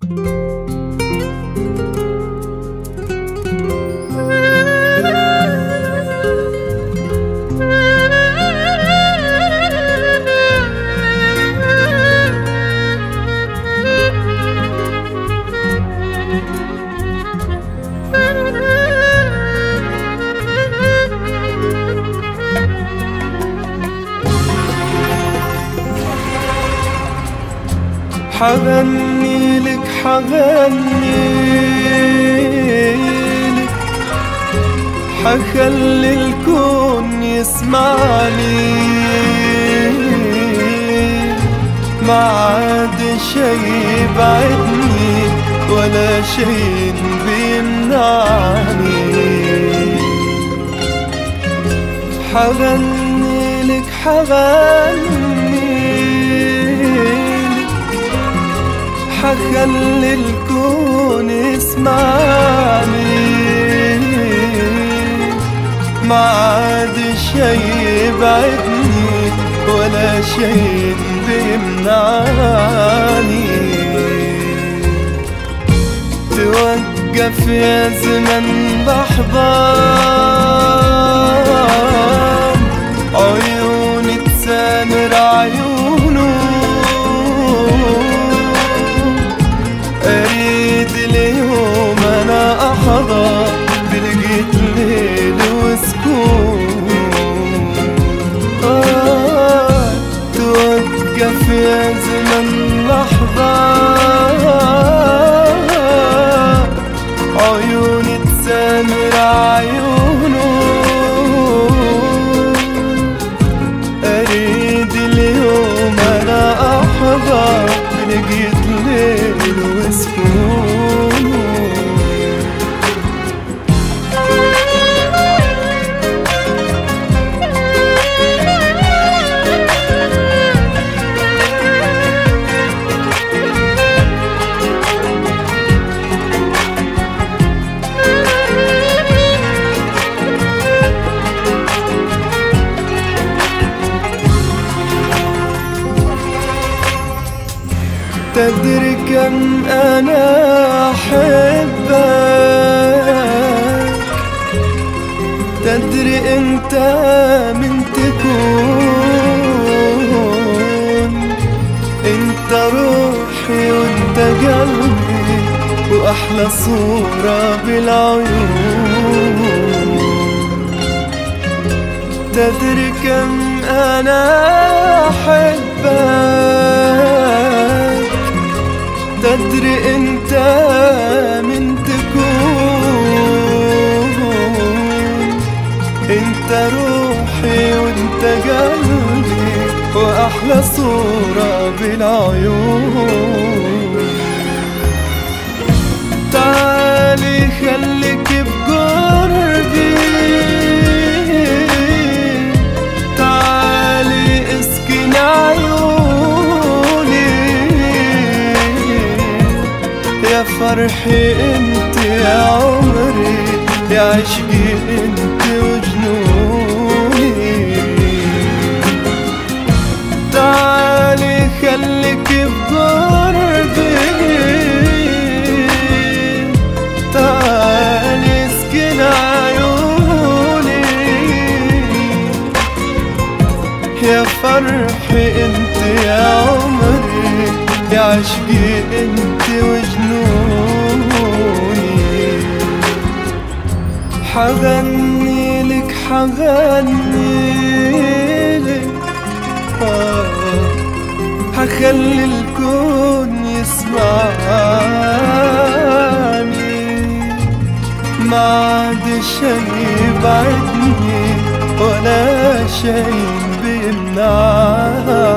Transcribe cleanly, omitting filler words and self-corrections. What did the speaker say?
حغني لك حغني لك، حخلي الكون يسمعني، ما عاد شي يبعدني ولا شي بيمنعني. حغني لك حغني، حخلي الكون يسمعني، ما عاد شي يبعدني ولا شي بيمنعني. توقف يا زمن لحظة، عيوني تسامر عيونه، أريد اليوم أنا أحظى بلقيت ليل وسكون. توقف يا زمن لحظة، عيوني تسامر عيونه، أريد اليوم أنا أحظى بلقيت ليل وسكون. تدري كم أنا أحبك، تدري أنت من تكون، أنت روحي وأنت قلبي وأحلى صورة بالعيون. تدري كم أنا أحبك، تدري أنت من تكون، أنت روحي وأنت قلبي وأحلى صورة بالعيون. تعالي خليك بقربي، تعالي اسكن عيوني، يا فرحي انت يا عمري، يا عشقي انت وجنوني. تعالي خليك بقربي، تعالي اسكن عيوني، يا فرحي انت يا عمري، يا عشقي انت وجنوني. حغني لك حغني لك، حخلي الكون يسمعني، ما عاد شي يبعدني ولا شي بيمنعني.